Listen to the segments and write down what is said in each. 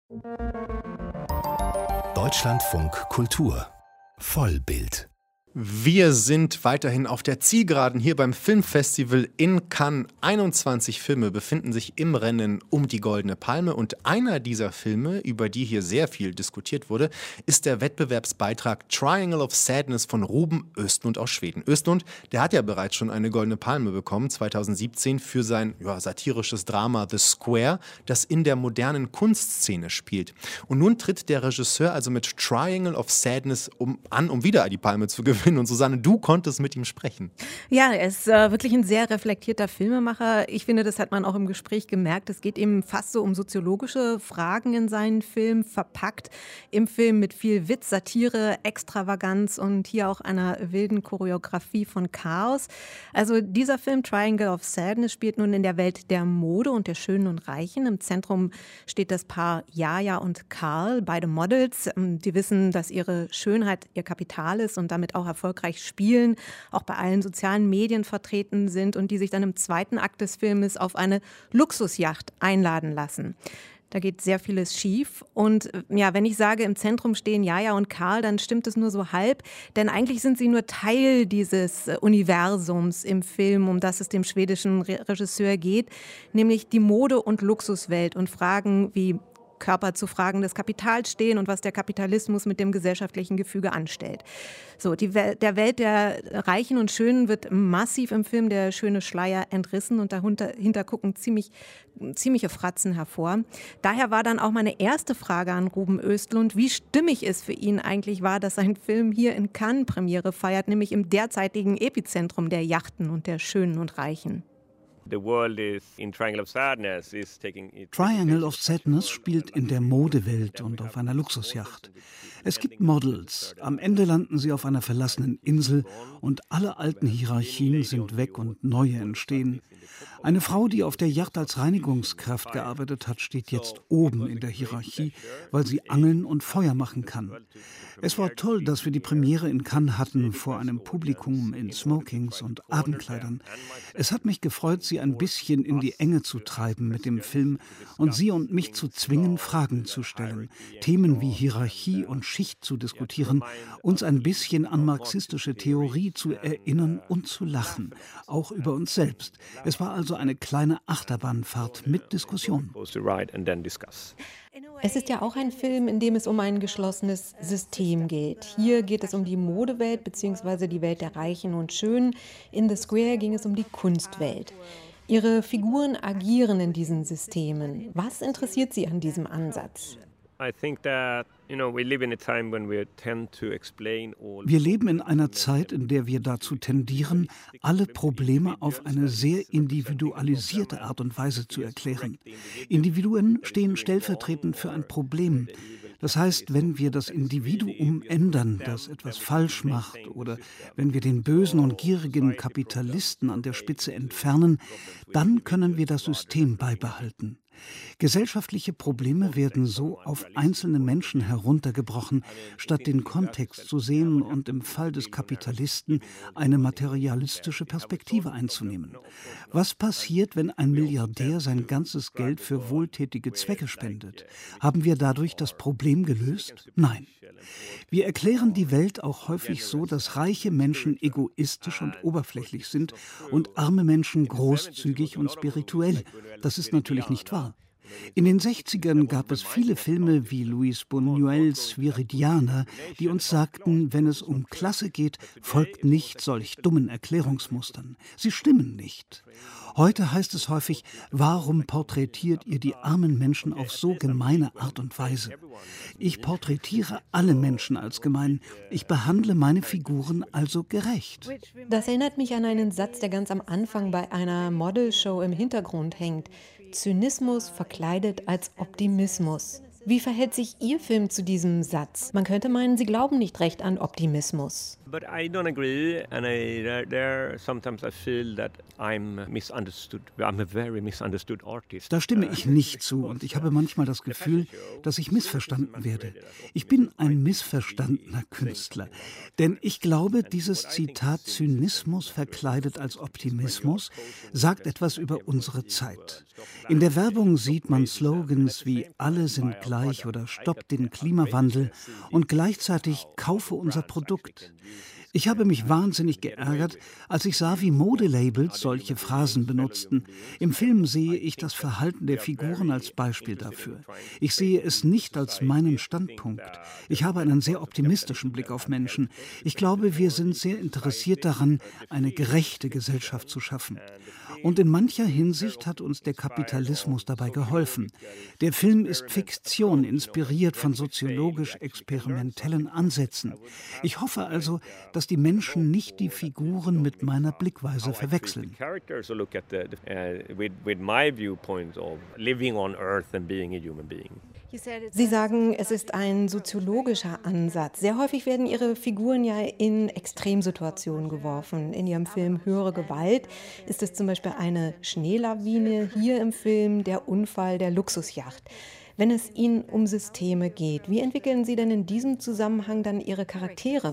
Deutschlandfunk Kultur Vollbild. Wir sind weiterhin auf der Zielgeraden hier beim Filmfestival in Cannes. 21 Filme befinden sich im Rennen um die Goldene Palme und einer dieser Filme, über die hier sehr viel diskutiert wurde, ist der Wettbewerbsbeitrag Triangle of Sadness von Ruben Östlund aus Schweden. Östlund, der hat ja bereits schon eine Goldene Palme bekommen, 2017, für sein satirisches Drama The Square, das in der modernen Kunstszene spielt. Und nun tritt der Regisseur also mit Triangle of Sadness um wieder die Palme zu gewinnen. Und Susanne, du konntest mit ihm sprechen. Ja, er ist wirklich ein sehr reflektierter Filmemacher. Ich finde, das hat man auch im Gespräch gemerkt. Es geht eben fast so um soziologische Fragen in seinen Filmen, verpackt im Film mit viel Witz, Satire, Extravaganz und hier auch einer wilden Choreografie von Chaos. Also dieser Film Triangle of Sadness spielt nun in der Welt der Mode und der Schönen und Reichen. Im Zentrum steht das Paar Jaja und Karl, beide Models. Die wissen, dass ihre Schönheit ihr Kapital ist und damit auch erfolgreich spielen, auch bei allen sozialen Medien vertreten sind und die sich dann im zweiten Akt des Filmes auf eine Luxusjacht einladen lassen. Da geht sehr vieles schief und ja, wenn ich sage, im Zentrum stehen Jaja und Karl, dann stimmt es nur so halb, denn eigentlich sind sie nur Teil dieses Universums im Film, um das es dem schwedischen Regisseur geht, nämlich die Mode- und Luxuswelt und Fragen wie Körper zu Fragen des Kapitals stehen und was der Kapitalismus mit dem gesellschaftlichen Gefüge anstellt. So, der Welt der Reichen und Schönen wird massiv im Film der schöne Schleier entrissen und dahinter gucken ziemliche Fratzen hervor. Daher war dann auch meine erste Frage an Ruben Östlund, wie stimmig es für ihn eigentlich war, dass sein Film hier in Cannes Premiere feiert, nämlich im derzeitigen Epizentrum der Yachten und der Schönen und Reichen. Triangle of Sadness spielt in der Modewelt und auf einer Luxusjacht. Es gibt Models. Am Ende landen sie auf einer verlassenen Insel und alle alten Hierarchien sind weg und neue entstehen. Eine Frau, die auf der Yacht als Reinigungskraft gearbeitet hat, steht jetzt oben in der Hierarchie, weil sie angeln und Feuer machen kann. Es war toll, dass wir die Premiere in Cannes hatten vor einem Publikum in Smokings und Abendkleidern. Es hat mich gefreut, sie ein bisschen in die Enge zu treiben mit dem Film und sie und mich zu zwingen, Fragen zu stellen, Themen wie Hierarchie und Schicht zu diskutieren, uns ein bisschen an marxistische Theorie zu erinnern und zu lachen, auch über uns selbst. Es war also eine kleine Achterbahnfahrt mit Diskussion. Es ist ja auch ein Film, in dem es um ein geschlossenes System geht. Hier geht es um die Modewelt bzw. die Welt der Reichen und Schönen. In The Square ging es um die Kunstwelt. Ihre Figuren agieren in diesen Systemen. Was interessiert Sie an diesem Ansatz? Wir leben in einer Zeit, in der wir dazu tendieren, alle Probleme auf eine sehr individualisierte Art und Weise zu erklären. Individuen stehen stellvertretend für ein Problem. Das heißt, wenn wir das Individuum ändern, das etwas falsch macht, oder wenn wir den bösen und gierigen Kapitalisten an der Spitze entfernen, dann können wir das System beibehalten. Gesellschaftliche Probleme werden so auf einzelne Menschen heruntergebrochen, statt den Kontext zu sehen und im Fall des Kapitalisten eine materialistische Perspektive einzunehmen. Was passiert, wenn ein Milliardär sein ganzes Geld für wohltätige Zwecke spendet? Haben wir dadurch das Problem gelöst? Nein. Wir erklären die Welt auch häufig so, dass reiche Menschen egoistisch und oberflächlich sind und arme Menschen großzügig und spirituell. Das ist natürlich nicht wahr. In den 60ern gab es viele Filme wie Luis Buñuels Viridiana, die uns sagten, wenn es um Klasse geht, folgt nicht solch dummen Erklärungsmustern. Sie stimmen nicht. Heute heißt es häufig, warum porträtiert ihr die armen Menschen auf so gemeine Art und Weise? Ich porträtiere alle Menschen als gemein. Ich behandle meine Figuren also gerecht. Das erinnert mich an einen Satz, der ganz am Anfang bei einer Modelshow im Hintergrund hängt. Zynismus verkleidet als Optimismus. Wie verhält sich Ihr Film zu diesem Satz? Man könnte meinen, Sie glauben nicht recht an Optimismus. But I don't agree, and there sometimes I feel that I'm misunderstood. I'm a very misunderstood artist. Da stimme ich nicht zu und ich habe manchmal das Gefühl, dass ich missverstanden werde. Ich bin ein missverstandener Künstler. Denn ich glaube, dieses Zitat Zynismus verkleidet als Optimismus sagt etwas über unsere Zeit. In der Werbung sieht man Slogans wie alle sind gleich oder Stopp den Klimawandel und gleichzeitig kaufe unser Produkt. Ich habe mich wahnsinnig geärgert, als ich sah, wie Modelabels solche Phrasen benutzten. Im Film sehe ich das Verhalten der Figuren als Beispiel dafür. Ich sehe es nicht als meinen Standpunkt. Ich habe einen sehr optimistischen Blick auf Menschen. Ich glaube, wir sind sehr interessiert daran, eine gerechte Gesellschaft zu schaffen. Und in mancher Hinsicht hat uns der Kapitalismus dabei geholfen. Der Film ist Fiktion, inspiriert von soziologisch-experimentellen Ansätzen. Ich hoffe also, dass die Menschen nicht die Figuren mit meiner Blickweise verwechseln. Sie sagen, es ist ein soziologischer Ansatz. Sehr häufig werden Ihre Figuren ja in Extremsituationen geworfen. In Ihrem Film Höhere Gewalt ist es zum Beispiel eine Schneelawine, hier im Film der Unfall der Luxusjacht. Wenn es Ihnen um Systeme geht, wie entwickeln Sie denn in diesem Zusammenhang dann Ihre Charaktere?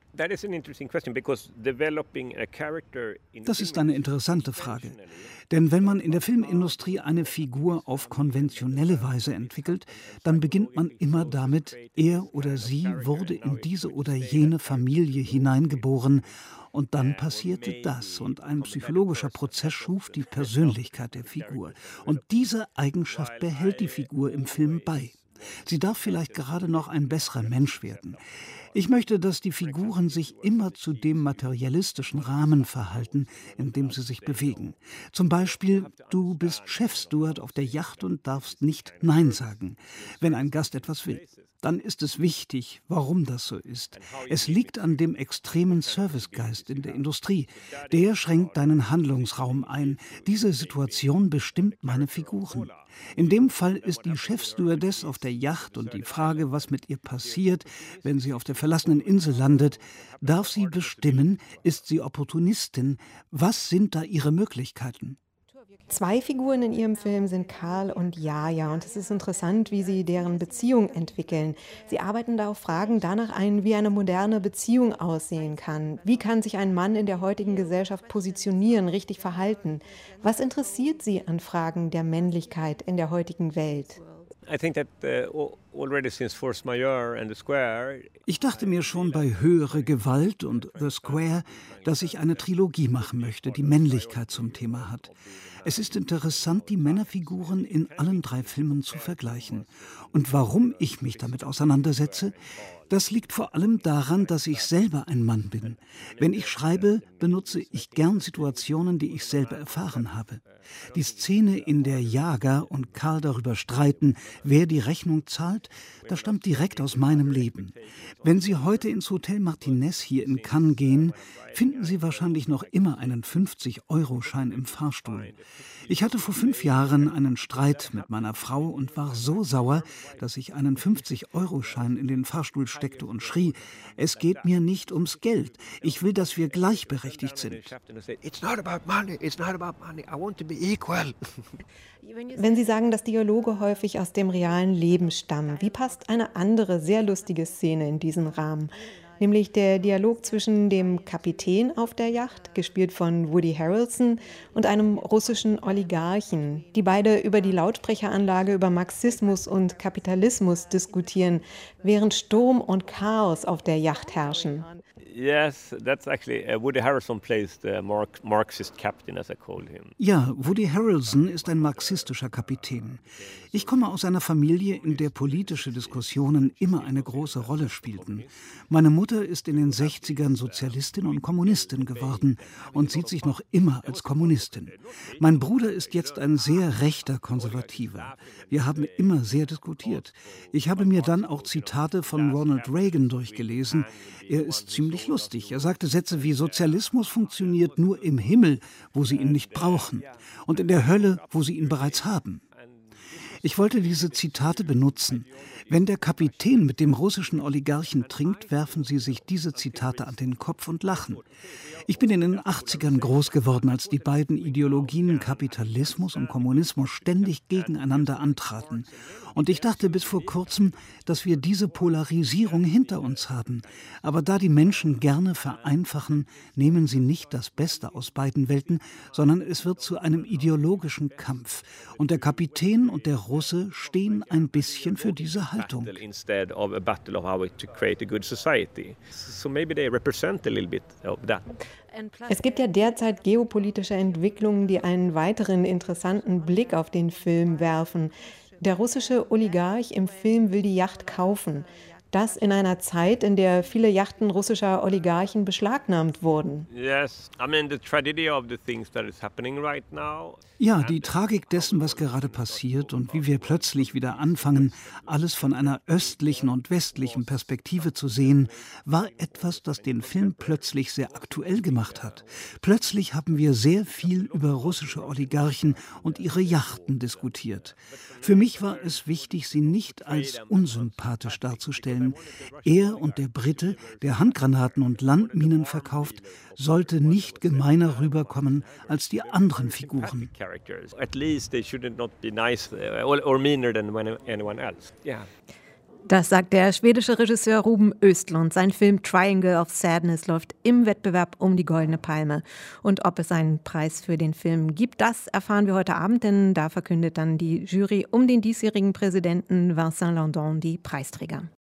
Das ist eine interessante Frage. Denn wenn man in der Filmindustrie eine Figur auf konventionelle Weise entwickelt, dann beginnt man immer damit, er oder sie wurde in diese oder jene Familie hineingeboren und dann passierte das und ein psychologischer Prozess schuf die Persönlichkeit der Figur. Und diese Eigenschaft behält die Figur im Film bei. Sie darf vielleicht gerade noch ein besserer Mensch werden. Ich möchte, dass die Figuren sich immer zu dem materialistischen Rahmen verhalten, in dem sie sich bewegen. Zum Beispiel, du bist Chefsteward auf der Yacht und darfst nicht Nein sagen, wenn ein Gast etwas will. Dann ist es wichtig, warum das so ist. Es liegt an dem extremen Servicegeist in der Industrie. Der schränkt deinen Handlungsraum ein. Diese Situation bestimmt meine Figuren. In dem Fall ist die Chefstewardess auf der Yacht und die Frage, was mit ihr passiert, wenn sie auf der verlassenen Insel landet. Darf sie bestimmen? Ist sie Opportunistin? Was sind da ihre Möglichkeiten? Zwei Figuren in Ihrem Film sind Karl und Jaja und es ist interessant, wie Sie deren Beziehung entwickeln. Sie arbeiten da auf Fragen danach ein, wie eine moderne Beziehung aussehen kann. Wie kann sich ein Mann in der heutigen Gesellschaft positionieren, richtig verhalten? Was interessiert Sie an Fragen der Männlichkeit in der heutigen Welt? Ich dachte mir schon bei Höhere Gewalt und The Square, dass ich eine Trilogie machen möchte, die Männlichkeit zum Thema hat. Es ist interessant, die Männerfiguren in allen 3 Filmen zu vergleichen. Und warum ich mich damit auseinandersetze? Das liegt vor allem daran, dass ich selber ein Mann bin. Wenn ich schreibe, benutze ich gern Situationen, die ich selber erfahren habe. Die Szene, in der Jaga und Karl darüber streiten, wer die Rechnung zahlt, das stammt direkt aus meinem Leben. Wenn Sie heute ins Hotel Martinez hier in Cannes gehen, finden Sie wahrscheinlich noch immer einen 50-Euro-Schein im Fahrstuhl. Ich hatte vor 5 Jahren einen Streit mit meiner Frau und war so sauer, dass ich einen 50-Euro-Schein in den Fahrstuhl steckte und schrie, es geht mir nicht ums Geld. Ich will, dass wir gleichberechtigt sind. Wenn Sie sagen, dass Dialoge häufig aus dem realen Leben stammen, wie passt eine andere, sehr lustige Szene in diesen Rahmen? Nämlich der Dialog zwischen dem Kapitän auf der Yacht, gespielt von Woody Harrelson, und einem russischen Oligarchen, die beide über die Lautsprecheranlage über Marxismus und Kapitalismus diskutieren, während Sturm und Chaos auf der Yacht herrschen. Yes, that's actually Woody Harrelson plays the Marxist captain, as I call him. Ja, Woody Harrelson ist ein marxistischer Kapitän. Ich komme aus einer Familie, in der politische Diskussionen immer eine große Rolle spielten. Meine Mutter ist in den 60ern Sozialistin und Kommunistin geworden und sieht sich noch immer als Kommunistin. Mein Bruder ist jetzt ein sehr rechter Konservativer. Wir haben immer sehr diskutiert. Ich habe mir dann auch Zitate von Ronald Reagan durchgelesen. Er ist ziemlich lustig. Er sagte Sätze wie Sozialismus funktioniert nur im Himmel, wo sie ihn nicht brauchen, und in der Hölle, wo sie ihn bereits haben. Ich wollte diese Zitate benutzen. Wenn der Kapitän mit dem russischen Oligarchen trinkt, werfen sie sich diese Zitate an den Kopf und lachen. Ich bin in den 80ern groß geworden, als die beiden Ideologien Kapitalismus und Kommunismus ständig gegeneinander antraten. Und ich dachte bis vor kurzem, dass wir diese Polarisierung hinter uns haben. Aber da die Menschen gerne vereinfachen, nehmen sie nicht das Beste aus beiden Welten, sondern es wird zu einem ideologischen Kampf. Und der Kapitän und der Russe stehen ein bisschen für diese Haltung. Es gibt ja derzeit geopolitische Entwicklungen, die einen weiteren interessanten Blick auf den Film werfen. Der russische Oligarch im Film will die Yacht kaufen. Das in einer Zeit, in der viele Yachten russischer Oligarchen beschlagnahmt wurden. Ja, die Tragik dessen, was gerade passiert und wie wir plötzlich wieder anfangen, alles von einer östlichen und westlichen Perspektive zu sehen, war etwas, das den Film plötzlich sehr aktuell gemacht hat. Plötzlich haben wir sehr viel über russische Oligarchen und ihre Yachten diskutiert. Für mich war es wichtig, sie nicht als unsympathisch darzustellen. Er und der Brite, der Handgranaten und Landminen verkauft, sollte nicht gemeiner rüberkommen als die anderen Figuren. Das sagt der schwedische Regisseur Ruben Östlund. Sein Film Triangle of Sadness läuft im Wettbewerb um die Goldene Palme. Und ob es einen Preis für den Film gibt, das erfahren wir heute Abend, denn da verkündet dann die Jury um den diesjährigen Präsidenten Vincent Lindon die Preisträger.